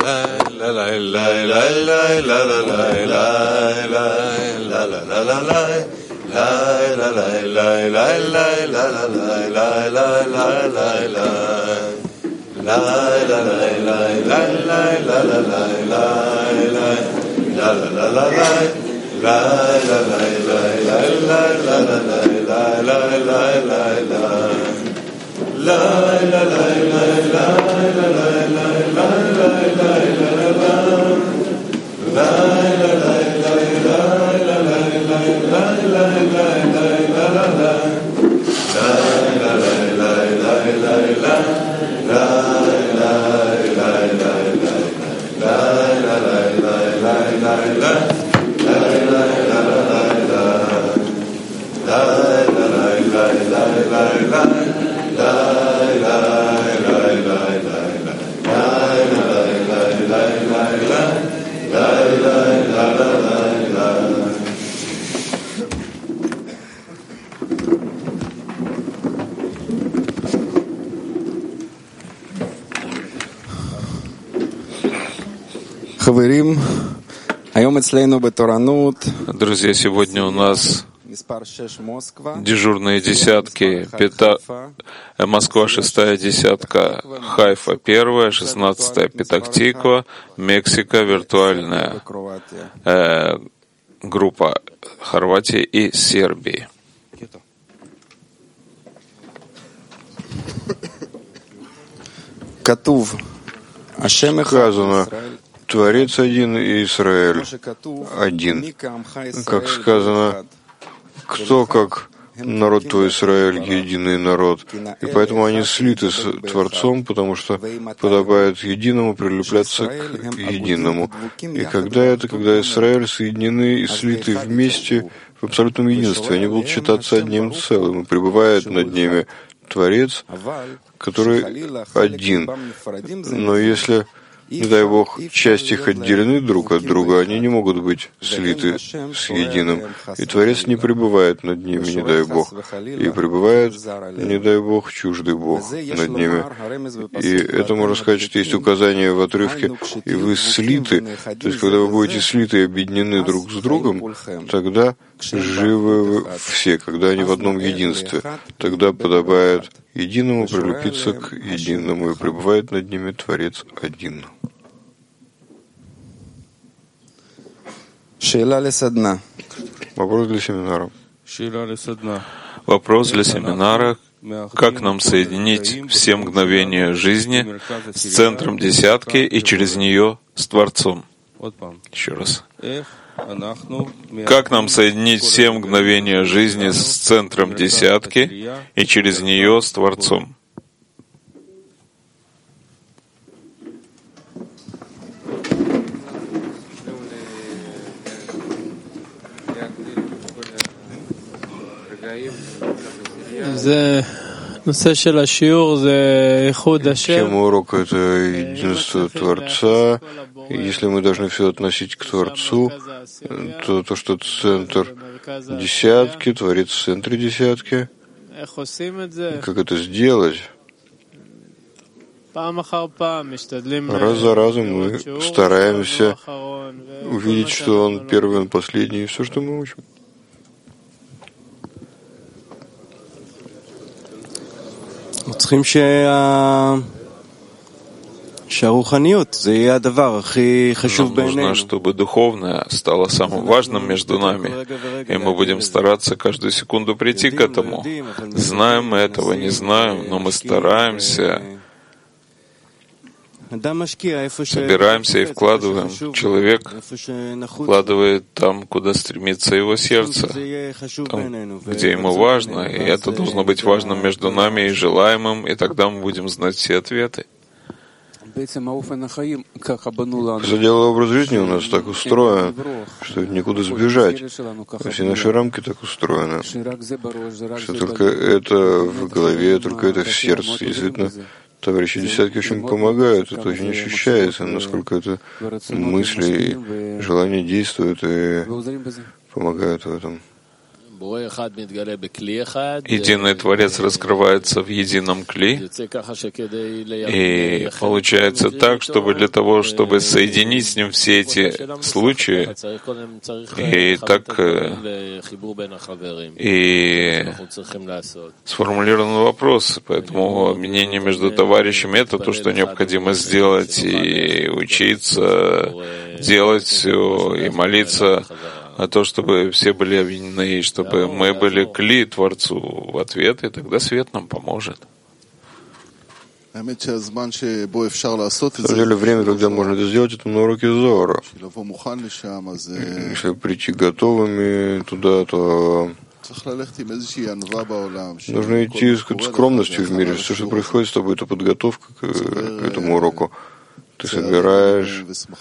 Друзья, сегодня у нас дежурные десятки. Москва 6-я десятка, Хайфа 1-я, 16-я Петахтиква, Мексика, виртуальная группа Хорватии и Сербии. Сказано, Творец один и Израиль один. Как сказано, кто как народ твой Израиль, единый народ. И поэтому они слиты с Творцом, потому что подобает единому прилепляться к единому. И когда Израиль соединены и слиты вместе в абсолютном единстве, они будут считаться одним целым, и пребывает над ними Творец, который один. Но если, не дай Бог, части их отделены друг от друга, они не могут быть слиты с единым. И Творец не пребывает над ними, не дай Бог. И пребывает, не дай Бог, чуждый Бог над ними. И это можно сказать, что есть указание в отрывке, и вы слиты. То есть, когда вы будете слиты и объединены друг с другом, тогда живы вы все, когда они в одном единстве. Тогда подобает единому прилепиться к единому, и пребывает над ними Творец один. Вопрос для семинара. Вопрос для семинара. Как нам соединить все мгновения жизни с центром десятки и через нее с Творцом? Еще раз. Как нам соединить все мгновения жизни с центром десятки и через нее с Творцом? Тема урока — это единство Творца. И если мы должны все относить к Творцу, то что центр десятки, Творец в центре десятки. Как это сделать? Раз за разом мы стараемся увидеть, что он первый, он последний, и все, что мы учим. Нужно, чтобы духовное стало самым важным между нами, и мы будем стараться каждую секунду прийти к этому. Знаем мы этого, не знаем, но мы стараемся, собираемся и вкладываем. Человек вкладывает там, куда стремится его сердце, там, где ему важно, и это должно быть важным между нами и желаемым, и тогда мы будем знать все ответы. Заделый образ жизни у нас так устроен, что никуда сбежать. Все наши рамки так устроены, что только это в голове, только это в сердце. Действительно, товарищи десятки очень помогают, это очень ощущается, насколько это мысли и желания действуют и помогают в этом. Единый Творец раскрывается в едином кли, и получается так, чтобы для того, чтобы соединить с ним все эти случаи, и так и сформулирован вопрос. Поэтому объединение между товарищами — это то, что необходимо сделать, и учиться делать все, и молиться о том, чтобы все были объединены, и чтобы мы были кли Творцу в ответ, и тогда свет нам поможет. На самом деле, время, когда можно это сделать, это на уроке Зоара. Если прийти готовыми туда, то нужно идти с скромностью в мире. Все, что происходит с тобой, это подготовка к этому уроку. Ты собираешь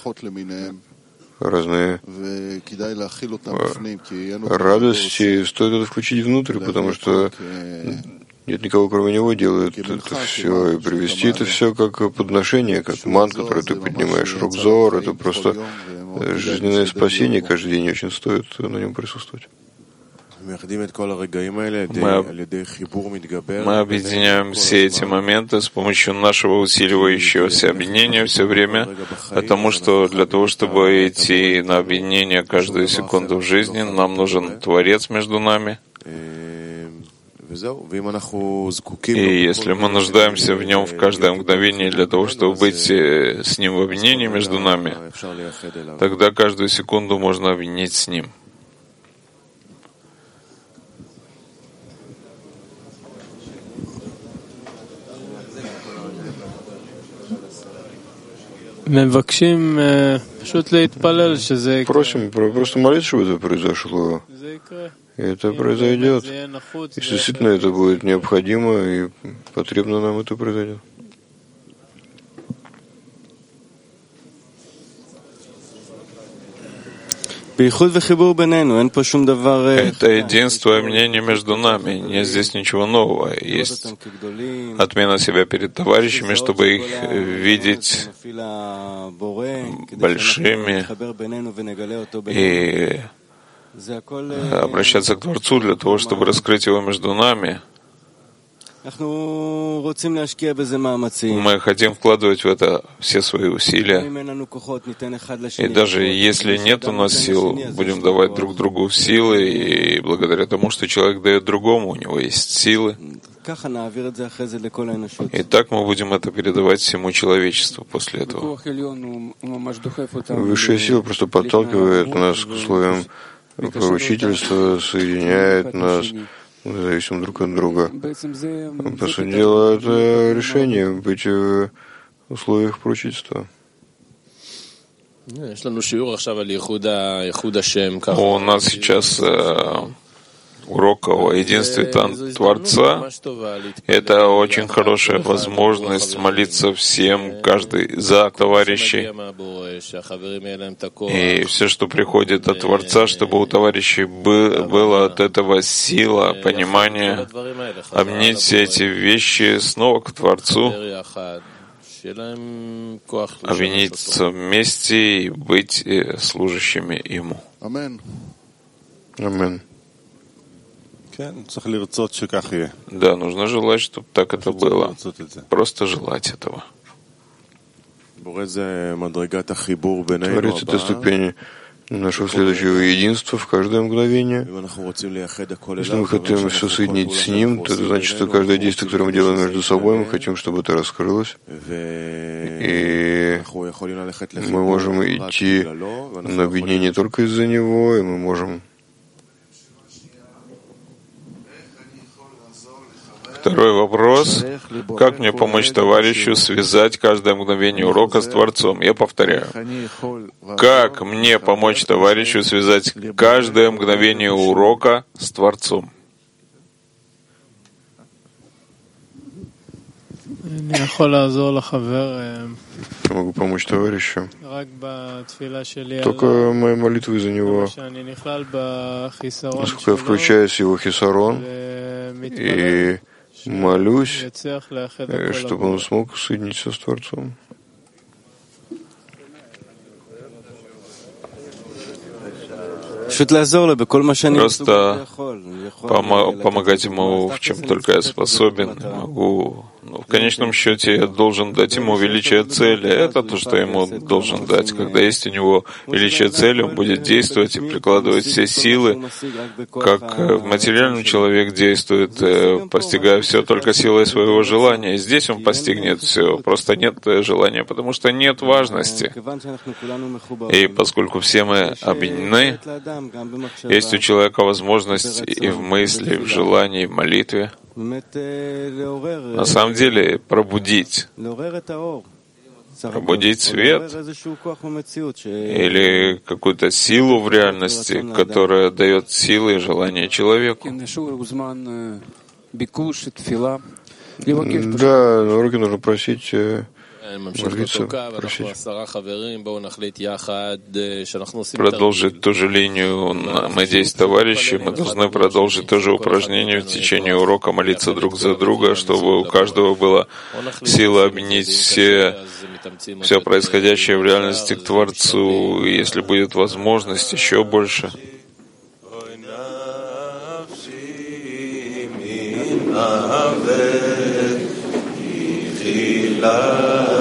разные радости, стоит это включить внутрь, потому что нет никого, кроме него, делает это все, и привести это все как подношение, как ман, который ты поднимаешь. Урок Зоар — это просто жизненное спасение, каждый день очень стоит на нем присутствовать. Мы объединяем все эти моменты с помощью нашего усиливающегося объединения все время, потому что для того, чтобы идти на объединение каждую секунду в жизни, нам нужен Творец между нами. И если мы нуждаемся в нем в каждое мгновение для того, чтобы быть с ним в объединении между нами, тогда каждую секунду можно объединить с ним. Просим просто молиться, чтобы это произошло. И это произойдет. Если действительно это будет необходимо и потребно нам, это произойдет. Это единство и мнение между нами. Нет здесь ничего нового. Есть отмена себя перед товарищами, чтобы их видеть большими и обращаться к Творцу для того, чтобы раскрыть его между нами. Мы хотим вкладывать в это все свои усилия. И даже если нет у нас сил, будем давать друг другу силы, и благодаря тому, что человек дает другому, у него есть силы. И так мы будем это передавать всему человечеству после этого. Высшая сила просто подталкивает нас к условиям поручительства, соединяет нас, мы зависим друг от друга. По сути дела, это решение быть в условиях поручительства. У нас сейчас урок о единстве Творца. Это очень хорошая возможность молиться всем, каждый за товарищей. И все, что приходит от Творца, чтобы у товарищей было от этого сила, понимание, объединить все эти вещи снова к Творцу, объединиться вместе и быть служащими Ему. Аминь. Да, нужно желать, чтобы так это было. Просто желать этого. Творец — это ступень нашего следующего единства в каждое мгновение. Если мы хотим все соединить с Ним, то это значит, что каждое действие, которое мы делаем между собой, мы хотим, чтобы это раскрылось. И мы можем идти на объединение только из-за Него, и мы можем... Второй вопрос. Как мне помочь товарищу связать каждое мгновение урока с Творцом? Я повторяю. Как мне помочь товарищу связать каждое мгновение урока с Творцом? Я могу помочь товарищу только моей молитвой за него, насколько я включаюсь в его хисарон и молюсь, чтобы он смог соединиться с Творцом. Просто помогать ему в чем только я способен, могу. Но в конечном счете я должен дать ему величие цели. Это то, что я ему должен дать. Когда есть у него величие цели, он будет действовать и прикладывать все силы, как материальный человек действует, постигая все только силой своего желания. И здесь он постигнет все. Просто нет желания, потому что нет важности. И поскольку все мы объединены, есть у человека возможность и в мысли, и в желании, и в молитве на самом деле пробудить свет или какую-то силу в реальности, которая дает силы и желание человеку. Да, на уроке нужно просить, молиться, просить. Продолжить ту же линию. Мы 10 товарищей, мы должны продолжить то же упражнение в течение урока, молиться друг за друга, чтобы у каждого была сила объединить все происходящее в реальности к Творцу, и если будет возможность, еще больше. La